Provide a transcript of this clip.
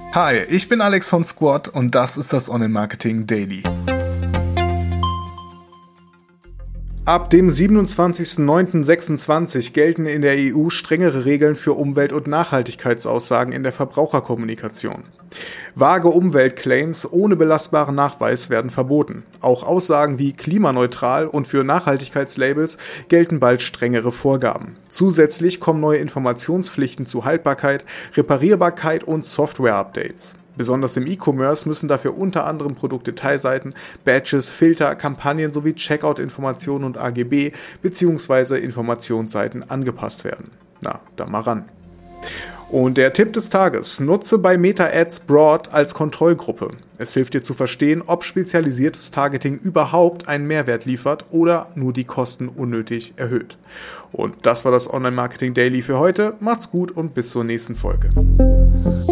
Hi, ich bin Alex von Squad und das ist das Online-Marketing Daily. Ab dem 27.09.26 gelten in der EU strengere Regeln für Umwelt- und Nachhaltigkeitsaussagen in der Verbraucherkommunikation. Vage Umweltclaims ohne belastbaren Nachweis werden verboten. Auch Aussagen wie klimaneutral und für Nachhaltigkeitslabels gelten bald strengere Vorgaben. Zusätzlich kommen neue Informationspflichten zu Haltbarkeit, Reparierbarkeit und Software-Updates. Besonders im E-Commerce müssen dafür unter anderem Produktdetailseiten, Badges, Filter, Kampagnen sowie Checkout-Informationen und AGB bzw. Informationsseiten angepasst werden. Na, da mal ran. Und der Tipp des Tages: Nutze bei Meta-Ads Broad als Kontrollgruppe. Es hilft dir zu verstehen, ob spezialisiertes Targeting überhaupt einen Mehrwert liefert oder nur die Kosten unnötig erhöht. Und das war das Online-Marketing Daily für heute. Macht's gut und bis zur nächsten Folge.